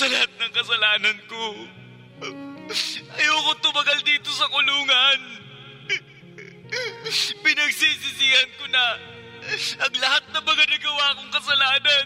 sa lahat ng kasalanan ko. Ayoko tumagal dito sa kulungan. Pinagsisisihan ko na ang lahat na mga nagawa kong kasalanan.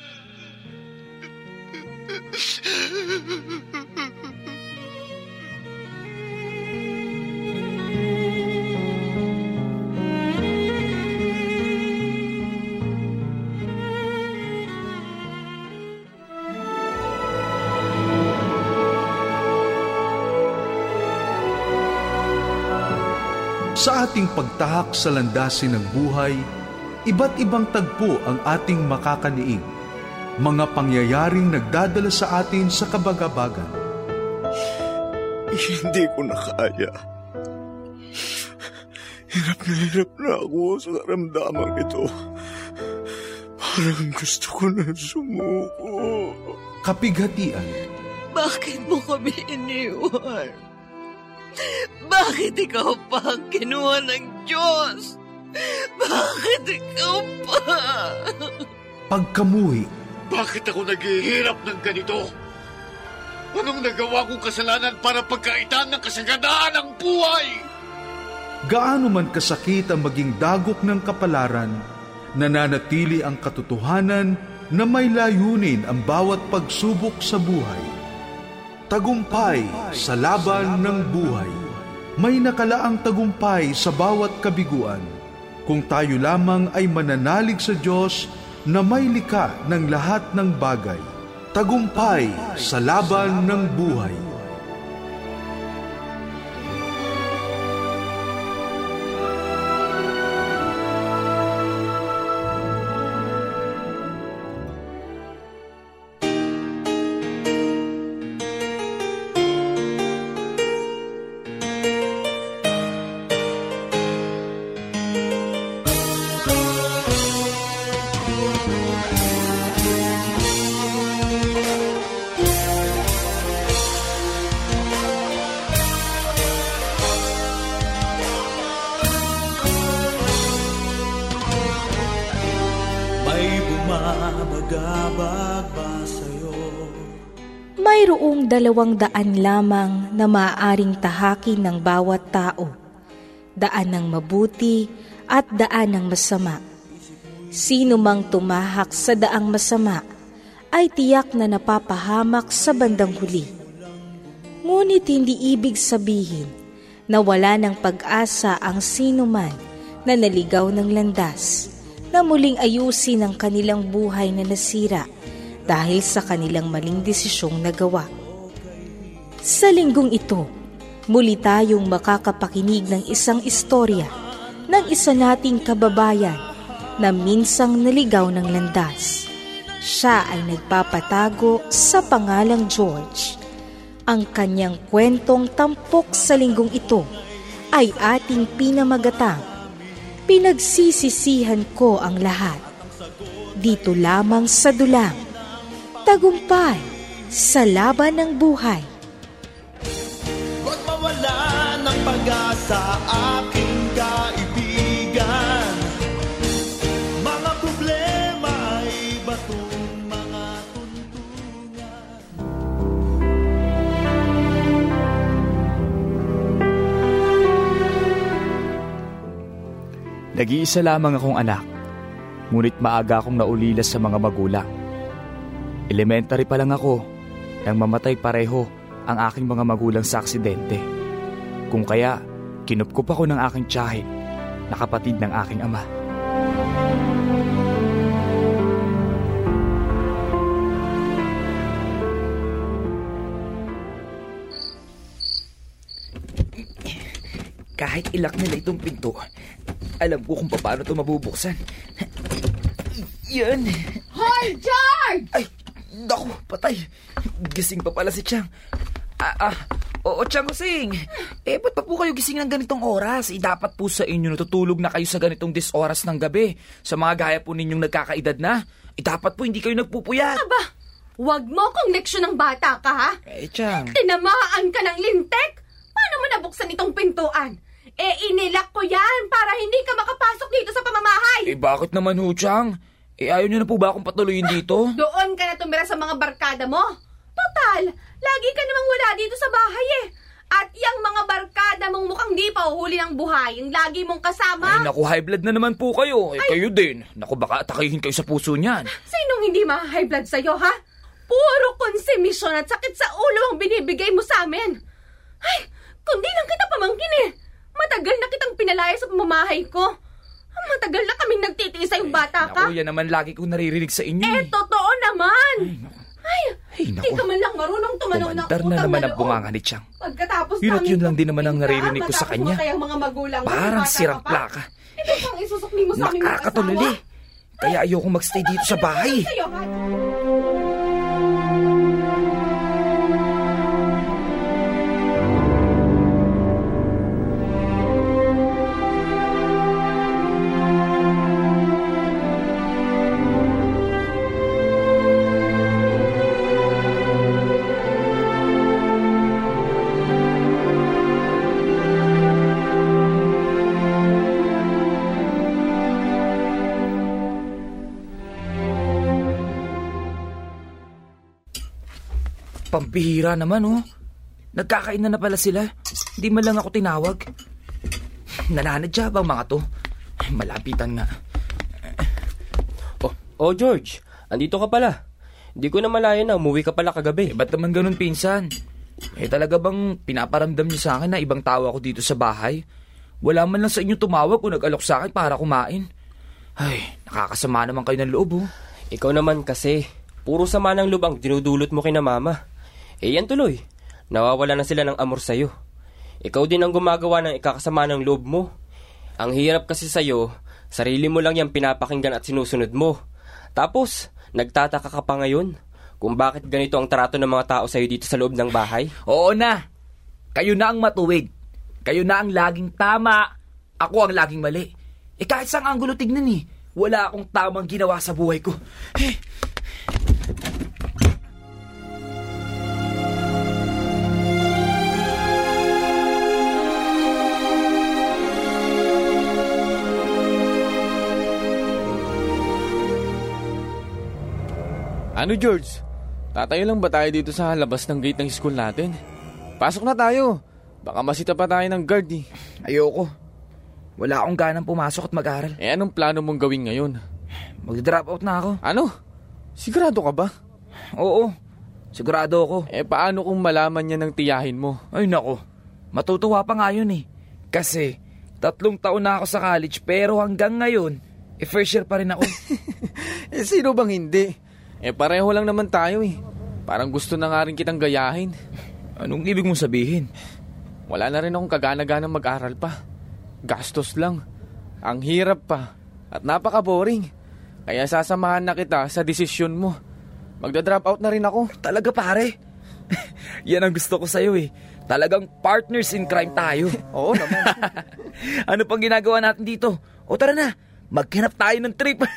Sa ating pagtahak sa landasin ng buhay, iba't ibang tagpo ang ating makakaniig. Mga pangyayaring nagdadala sa atin sa kabagabagan. Hindi ko na kaya. Hirap na ako sa karamdaman ito. Parang gusto ko na sumuko. Kapighatian. Bakit mo kami iniwan? Bakit ikaw pa ang kinuha ng Diyos? Bakit ikaw pa? Pagkamuhi. Bakit ako naghihirap ng ganito? Anong nagawa kong kasalanan para pagkaitan ng kasaganaan ng buhay? Gaano man kasakit ang maging dagok ng kapalaran, nananatili ang katotohanan na may layunin ang bawat pagsubok sa buhay. Tagumpay sa laban ng buhay. May nakalaang tagumpay sa bawat kabiguan kung tayo lamang ay mananalig sa Diyos na may likha ng lahat ng bagay. Tagumpay sa laban ng buhay. Mayroong 200 lamang na maaaring tahakin ng bawat tao, daan ng mabuti at daan ng masama. Sino mang tumahak sa daang masama ay tiyak na napapahamak sa bandang huli. Ngunit hindi ibig sabihin na wala ng pag-asa ang sino man na naligaw ng landas, na muling ayusin ang kanilang buhay na nasira dahil sa kanilang maling desisyong nagawa. Sa linggong ito, muli tayong makakapakinig ng isang istorya ng isa nating kababayan na minsang naligaw ng landas. Siya ay nagpapatago sa pangalang George. Ang kanyang kwentong tampok sa linggong ito ay ating pinamagatang Pinagsisisihan ko ang lahat. Dito lamang sa dulang Tagumpay sa laban ng buhay. Huwag mawala ng pag-asa, aking kaibigan. Mga problema ay batong mga tuntungan. Nag-iisa lamang akong anak, ngunit maaga akong naulila sa mga magulang. Elementary pa lang ako nang mamatay pareho ang aking mga magulang sa aksidente. Kung kaya, kinupkup ako ng aking tiyahin na kapatid ng aking ama. Kahit ilak nila itong pinto, alam ko kung paano ito mabubuksan. Yan! Hoy, George! Ay! Naku, patay. Gising pa pala si Chang. Oo, Chang Kusing. Ba't pa po kayo gising ng ganitong oras? Dapat po sa inyo natutulog na kayo sa ganitong oras ng gabi. Sa mga gaya po ninyong nagkakaedad na. Dapat po hindi kayo nagpupuyat. Aba, wag mo kong leksyon ng bata ka, ha? Chang. Tinamaan ka ng lintek? Paano mo nabuksan itong pintuan? Inilak ko yan para hindi ka makapasok dito sa pamamahay. Bakit naman Chang? Ayaw niyo na po ba akong patuloyin dito? Doon ka na tumira sa mga barkada mo. Total, lagi ka namang wala dito sa bahay eh. At yung mga barkada mong mukhang di pa uhuli ng buhay, yung lagi mong kasama. Ay, naku, high blood na naman po kayo. Kayo din. Naku, baka atakihin kayo sa puso niyan. Sinong hindi ma-high blood sa'yo, ha? Puro konsumisyon at sakit sa ulo ang binibigay mo sa amin. Ay, kundi lang kita pamangkin eh. Matagal na kitang pinalaya sa pamamahay ko. Matagal na kaming nagtitiis sa yung bata ka. Naku, yan naman lagi kong naririnig sa inyo. Totoo naman. Ay, naku. Di ka man lang marunong tumanong ng Kumandar na naman ang bunganga ni Chang. Pagkatapos Yun at yun lang din naman ang naririnig ko sa kanya. Mga magulang, parang sirang plaka. Ito pang isusukli mo sa aming nakakatulili. Kaya ayokong magstay dito sa bahay. Pambihira naman, oh. Nagkakainan na pala sila. Hindi man lang ako tinawag. Nananadya bang mga to? Malapitan nga. Oh, George. Andito ka pala. Hindi ko na malaya na umuwi ka pala kagabi. Ba't naman ganun, pinsan? Talaga bang pinaparamdam niyo sa akin na ibang tao ako dito sa bahay? Wala man lang sa inyo tumawag o nag-alok sa akin para kumain. Ay, nakakasama naman kayo ng loob, oh. Ikaw naman kasi, puro sama ng loob ang dinudulot mo kina mama. Yan tuloy. Nawawala na sila ng amor sa'yo. Ikaw din ang gumagawa ng ikakasama ng loob mo. Ang hirap kasi sa'yo, sarili mo lang yung pinapakinggan at sinusunod mo. Tapos, nagtataka ka pa ngayon kung bakit ganito ang trato ng mga tao sa'yo dito sa loob ng bahay. Oo na. Kayo na ang matuwid. Kayo na ang laging tama. Ako ang laging mali. Kahit saan anggulo tignan wala akong tamang ginawa sa buhay ko. Ano, George? Tatayo lang ba tayo dito sa labas ng gate ng school natin? Pasok na tayo. Baka masita pa tayo ng guard eh. Ayoko. Wala akong ganang pumasok at mag-aral. Anong plano mong gawin ngayon? Mag-drop out na ako. Ano? Sigurado ka ba? Oo. Sigurado ako. Paano kung malaman niya ng tiyahin mo? Ay nako. Matutuwa pa nga yun Kasi 3 taon na ako sa college pero hanggang ngayon, first year pa rin ako. Sino bang hindi? Pareho lang naman tayo Parang gusto na nga rin kitang gayahin. Anong ibig mong sabihin? Wala na rin akong kagana-ganang mag-aral pa. Gastos lang. Ang hirap pa. At napaka-boring. Kaya sasamahan na kita sa desisyon mo. Magda-drop out na rin ako. Talaga pare? Yan ang gusto ko sa'yo Talagang partners in crime tayo. Oo naman. Ano pang ginagawa natin dito? O tara na, maghanap tayo ng trip.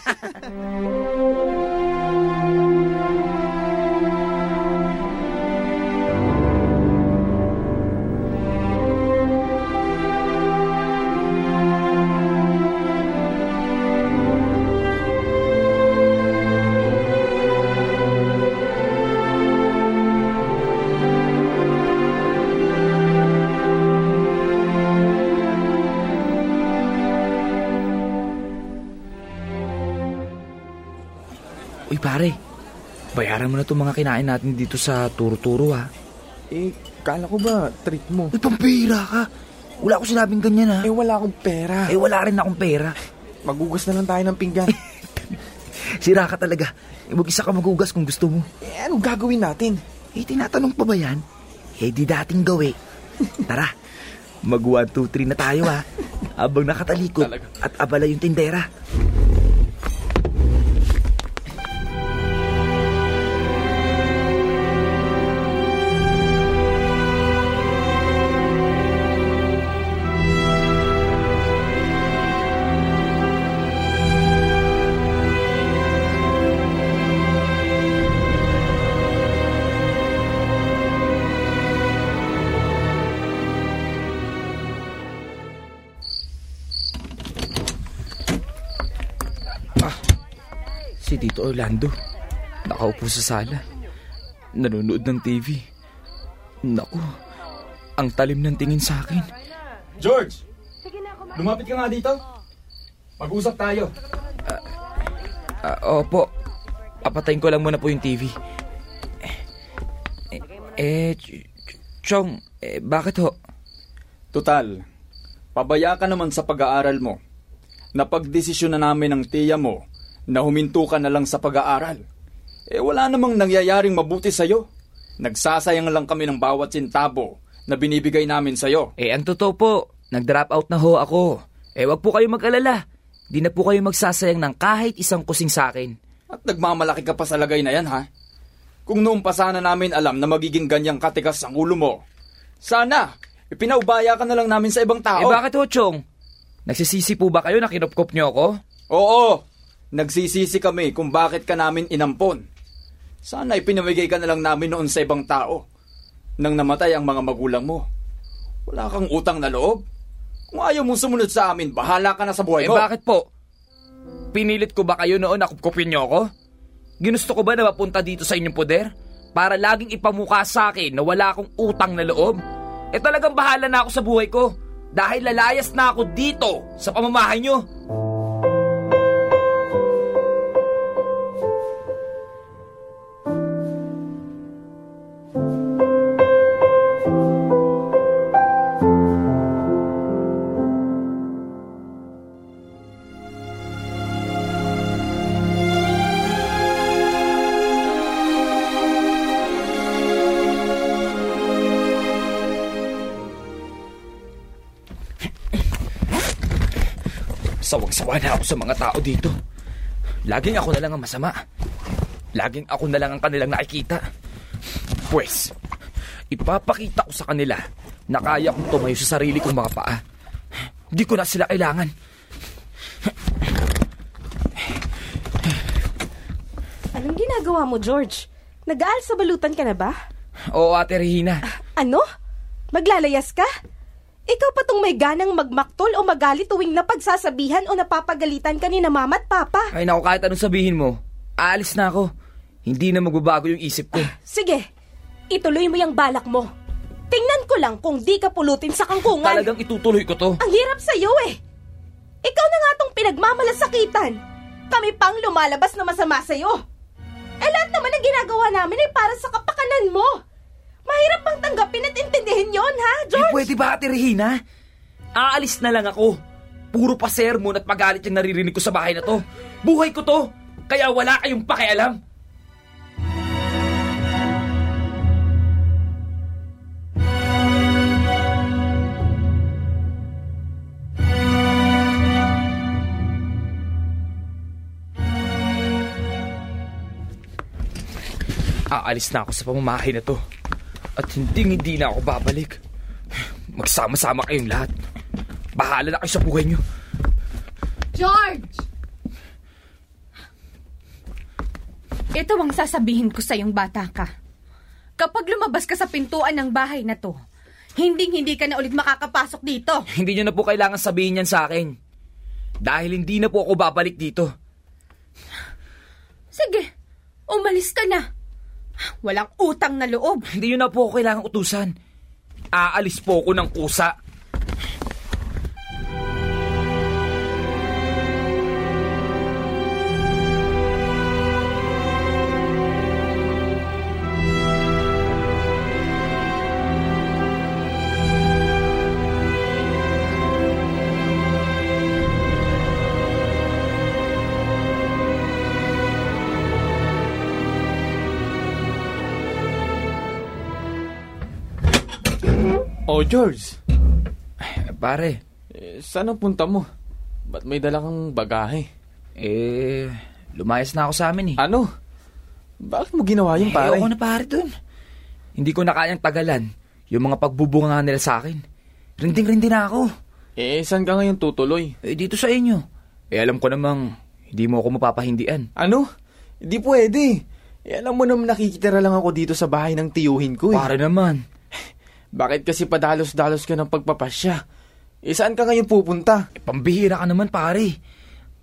Uy pare, bayaran mo na itong mga kinain natin dito sa turo-turo Kala ko ba treat mo? Uy, pampira ka. Wala akong sinabing ganyan wala akong pera. Wala rin akong pera. Magugas na lang tayo ng pinggan. Sira ka talaga. Mag-isa ka magugas kung gusto mo. Anong gagawin natin? Tinatanong pa ba yan? Di dating gawi. Tara, mag 1, 2, 3 na tayo Habang nakatalikod at abala yung tindera. Si Tito Orlando nakaupo sa sala. nanonood ng TV. Naku, ang talim ng tingin sa akin. George! Lumapit ka nga dito. Mag-usap tayo. Opo. Papatayin ko lang muna po yung TV. Chong, bakit ho? Tutal, pabaya ka naman sa pag-aaral mo. Napagdesisyon na namin ng tiya mo na huminto ka na lang sa pag-aaral. Wala namang nangyayaring mabuti sa'yo. Nagsasayang lang kami ng bawat sintabo na binibigay namin sa'yo. Ang totoo po, nag-drop out na ho ako. Wag po kayo mag-alala. Di na po kayo magsasayang ng kahit isang kusing sa akin. At nagmamalaki ka pa sa lagay na yan, ha? Kung noong pa sana namin alam na magiging ganyang katigas ang ulo mo, sana, ipinaubaya ka na lang namin sa ibang tao. Bakit ho, Chong? Nagsisisi po ba kayo na kinupkop niyo ako? Oo, nagsisisi kami kung bakit ka namin inampon. Sana ipinamigay ka na lang namin noon sa ibang tao. Nang namatay ang mga magulang mo. Wala kang utang na loob. Kung ayaw mong sumunod sa amin, bahala ka na sa buhay mo. Bakit po? Pinilit ko ba kayo noon na kupkopin niyo ako? Ginusto ko ba na mapunta dito sa inyong poder? Para laging ipamukha sa akin na wala akong utang na loob? Talagang bahala na ako sa buhay ko. Dahil lalayas na ako dito sa pamamahay niyo. Sawang-sawa na ako sa mga tao dito. Laging ako na lang ang masama. Laging ako na lang ang kanilang nakikita. Pwes, ipapakita ko sa kanila na kaya kong tumayo sa sarili kong mga paa. Hindi ko na sila kailangan. Anong ginagawa mo, George? Nag-aal sa balutan ka na ba? Oo, Ate Regina. Ano? Maglalayas ka? Ikaw pa tong may ganang magmaktol o magalit tuwing napagsasabihan o napapagalitan ka ni na mama at papa. Ay naku, kahit anong sabihin mo, aalis na ako. Hindi na magbabago yung isip ko. Sige, ituloy mo yung balak mo. Tingnan ko lang kung di ka pulutin sa kangkungan. Talagang itutuloy ko to. Ang hirap sa'yo eh. Ikaw na nga tong pinagmamalasakitan. Kami pang lumalabas na masama sa'yo. Lahat naman ang ginagawa namin ay para sa kapakanan mo. Mahirap bang tanggapin at intindihin yon, ha, George? Pwede ba, Ate Regina? Aalis na lang ako. Puro pa sermon at pagalit yung naririnig ko sa bahay na to. Buhay ko to, kaya wala kayong pakialam. Aalis na ako sa pamamahay na to. At hindi na ako babalik. Magsama-sama kayong lahat. Bahala na kayo sa buhay niyo. George! Ito ang sasabihin ko sa iyong bata ka. Kapag lumabas ka sa pintuan ng bahay na to, hindi ka na ulit makakapasok dito. Hindi niyo na po kailangan sabihin yan sa akin. Dahil hindi na po ako babalik dito. Sige, umalis ka na. Walang utang na loob. Hindi nyo na po ako kailangang utusan. Aalis po ako ng kusa. Oh, George. Pare. Saan ang punta mo? Ba't may dala kang bagahe? Lumayas na ako sa amin eh. Ano? Bakit mo ginawa yun, pare? Ayoko na pare dun. Hindi ko na kayang tagalan yung mga pagbubunga nila sa akin. Rinding-rindi na ako. Saan ka ngayon tutuloy? Dito sa inyo. Alam ko namang hindi mo ako mapapahindian. Ano? Hindi pwede. Alam mo naman nakikitira lang ako dito sa bahay ng tiyuhin ko eh. Pare naman. Bakit kasi padalos-dalos ka ng pagpapasya? Saan ka ngayon pupunta? Pambihira ka naman, pare.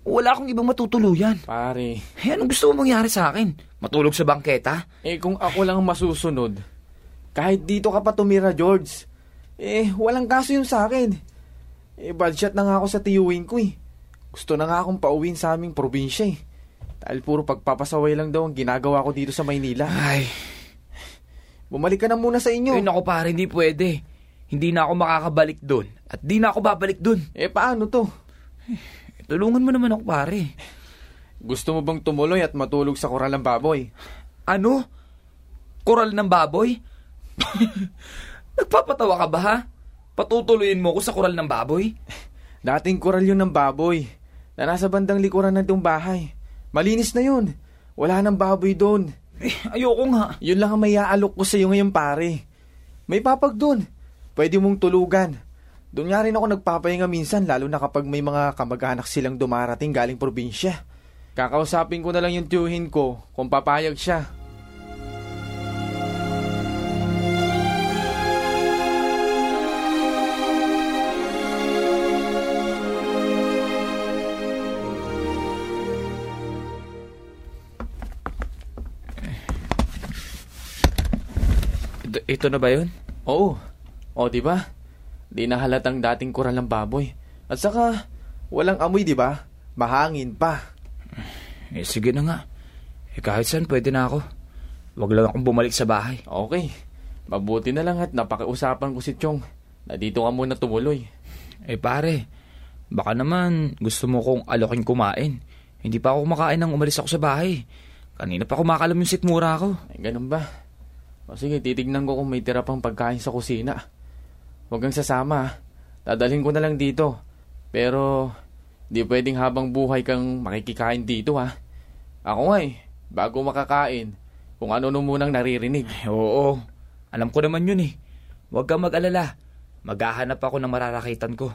Wala akong ibang matutuluyan. Pare. Anong gusto mo mangyari sa akin? Matulog sa bangketa? Kung ako lang masusunod, kahit dito ka pa tumira, George, walang kaso yun sa akin. Bad shot na nga ako sa tiyuhin ko Gusto na nga akong pauwiin sa aming probinsya Dahil puro pagpapasaway lang daw ang ginagawa ko dito sa Maynila. Ay. Bumalik ka na muna sa inyo. Naku pare, hindi pwede. Hindi na ako makakabalik doon. At di na ako babalik doon. Paano to? Tulungan mo naman ako pare. Gusto mo bang tumuloy at matulog sa koral ng baboy? Ano? Koral ng baboy? Nagpapatawa ka ba ha? Patutuloyin mo ko sa koral ng baboy? Dating koral yun ng baboy na nasa bandang likuran ng itong bahay. Malinis na yun. Wala nang baboy doon. Ayoko nga. Yun lang ang may aalok ko sa iyo ngayon pare. May papag doon. Pwede mong tulugan. Doon nga rin ako nagpapahinga minsan lalo na kapag may mga kamag-anak silang dumarating galing probinsya. Kakausapin ko na lang yung tiyuhin ko kung papayag siya. Ito na ba yun? Oo. O, di ba? Di na halatang dating koral ng baboy. At saka, walang amoy, di ba? Mahangin pa. Sige na nga. Kahit saan pwede na ako. Huwag lang akong bumalik sa bahay. Okay. Mabuti na lang at napakiusapan ko si Chong na dito ka muna tumuloy. Pare, baka naman gusto mo kong alokin kumain. Hindi pa ako kumakain nang umalis ako sa bahay. Kanina pa kumakalam yung sikmura ko. Ganun ba? O sige, titignan ko kung may tira pang pagkain sa kusina. Huwag kang sasama. Dadalhin ko na lang dito. Pero, di pwedeng habang buhay kang makikikain dito Ako nga bago makakain, kung ano munang naririnig. Oo, alam ko naman yun Huwag kang mag-alala. Maghahanap ako ng mararakitan ko.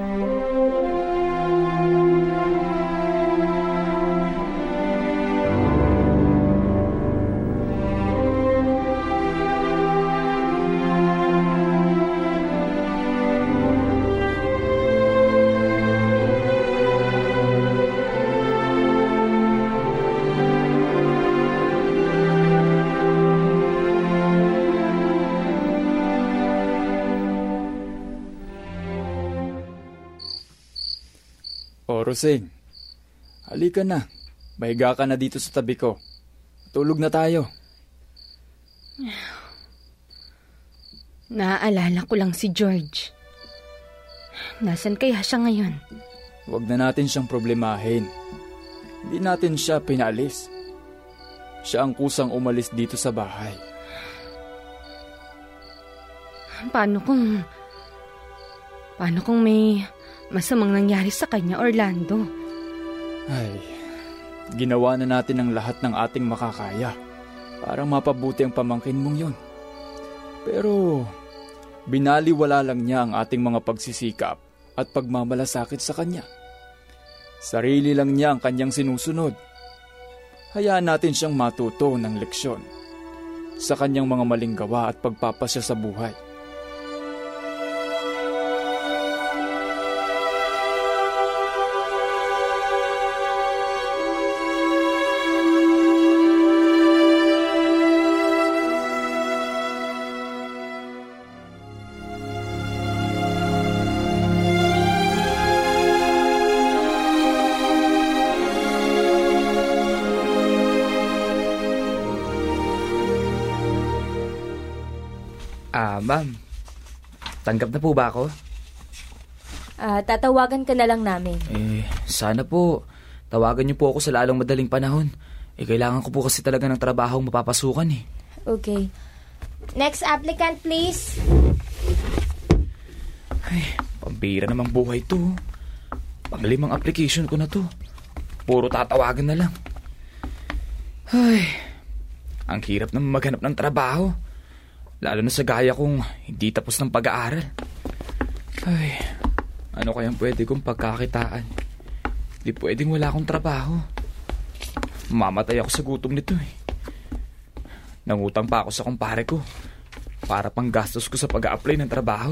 Roseng, halika na. Mahiga ka na dito sa tabi ko. Tulog na tayo. Naaalala ko lang si George. Nasaan kaya siya ngayon? Huwag na natin siyang problemahin. Hindi natin siya pinaalis. Siya ang kusang umalis dito sa bahay. Paano kung may masamang nangyari sa kanya, Orlando? Ay, ginawa na natin ang lahat ng ating makakaya para mapabuti ang pamangkin mong yon. Pero, binaliwala lang niya ang ating mga pagsisikap at pagmamalasakit sa kanya. Sarili lang niya ang kanyang sinusunod. Hayaan natin siyang matuto ng leksyon sa kanyang mga maling gawa at pagpapasya sa buhay. Ma'am, tanggap na po ba ako? Tatawagan ka na lang namin. Sana po, tawagan niyo po ako sa lalong madaling panahon. Kailangan ko po kasi talaga ng trabaho mapapasukan Okay. Next applicant, please. Ay, pambira namang buhay to. Pang-5 application ko na to. Puro tatawagan na lang. Ay, ang hirap na maghanap ng trabaho. Lalo na sa gaya kong hindi tapos ng pag-aaral. Ay, ano kayang pwede kong pagkakitaan? Di pwedeng wala akong trabaho. Mamatay ako sa gutom nito Nangutang pa ako sa kumpare ko para pang gastos ko sa pag-a-apply ng trabaho.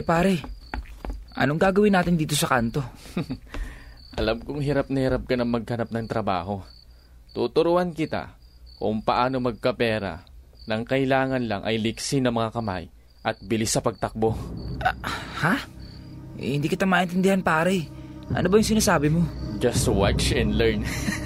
Pare, anong gagawin natin dito sa kanto? Alam kong hirap na hirap ka na maghanap ng trabaho. Tuturuan kita kung paano magkapera nang kailangan lang ay liksi ng mga kamay at bilis sa pagtakbo. Ha? Hindi kita maintindihan, pare. Ano ba yung sinasabi mo? Just watch and learn.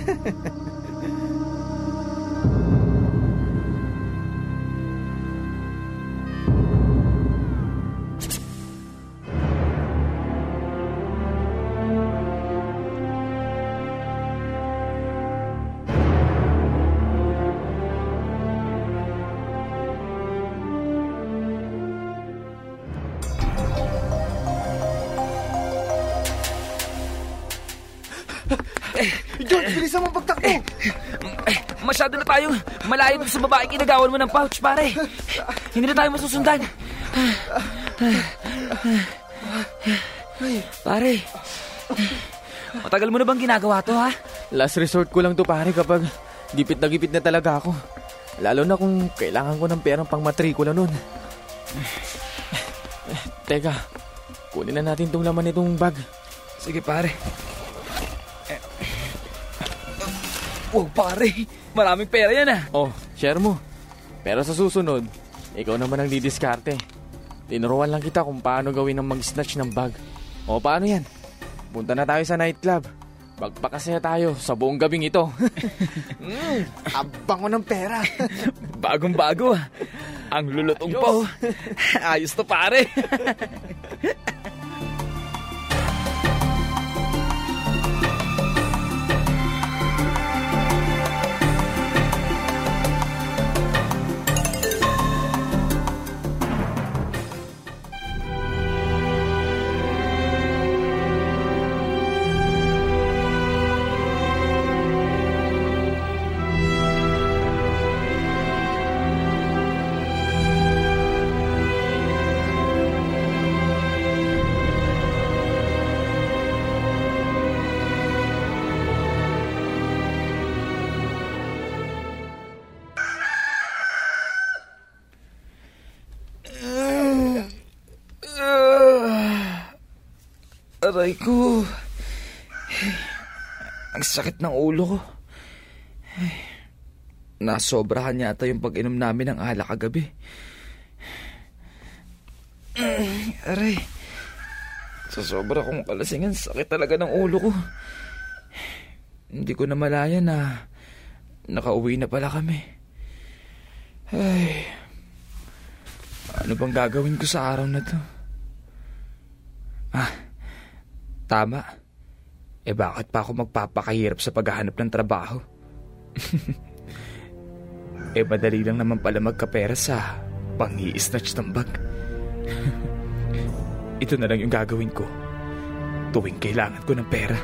George, bilisan mo pagtakbo! Masyado na tayong malayo sa babaeng kinagawan mo ng pouch, pare. Hindi na tayo masusundan. Pare, matagal mo na bang ginagawa to, ha? Last resort ko lang to, pare, kapag gipit na talaga ako. Lalo na kung kailangan ko ng perang pang matrikula nun. Teka, kunin na natin tong laman nitong bag. Sige, pare. Wow, pare. Maraming pera yan, ah. Oh, share mo. Pero sa susunod, ikaw naman ang didiskarte. Tinuruan lang kita kung paano gawin ang mag-snatch ng bag. O, paano yan? Punta na tayo sa nightclub. Magpakasaya tayo sa buong gabing ito. Abang ko ng pera. Bagong-bago, ah. Ang lulutong pa, oh. Ayos to, pare. Aray ko. Ang sakit ng ulo ko. Nasobrahan yata yung pag-inom namin ng alak kagabi. Aray. Sa sobra kong kalasingan, sakit talaga ng ulo ko. Hindi ko na malaya na nakauwi na pala kami. Ay. Ano bang gagawin ko sa araw na to? Tama. Bakit pa ako magpapakahirap sa paghahanap ng trabaho? Madali lang naman pala magkapera sa pang-i-snatch ng bag. Ito na lang yung gagawin ko tuwing kailangan ko ng pera.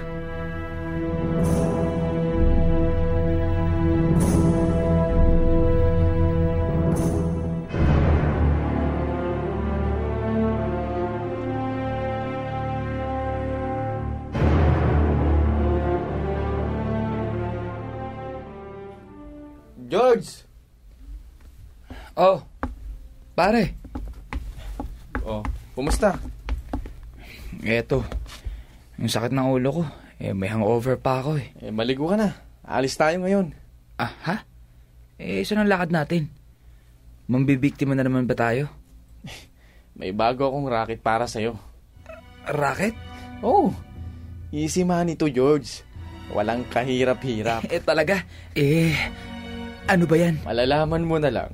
George! Oh, pare. Oh, kumusta? Eto, yung sakit ng ulo ko, may hangover pa ako eh. Maligo ka na. Alis tayo ngayon. Ha? Saan ang lakad natin? Mambibiktima na naman ba tayo? May bago akong racket para sa'yo. Racket? Oh, easy money to, George. Walang kahirap-hirap. Talaga? Ano ba yan? Malalaman mo na lang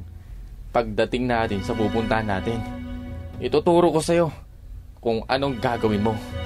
pagdating natin sa pupuntahan natin. Ituturo ko sa'yo kung anong gagawin mo.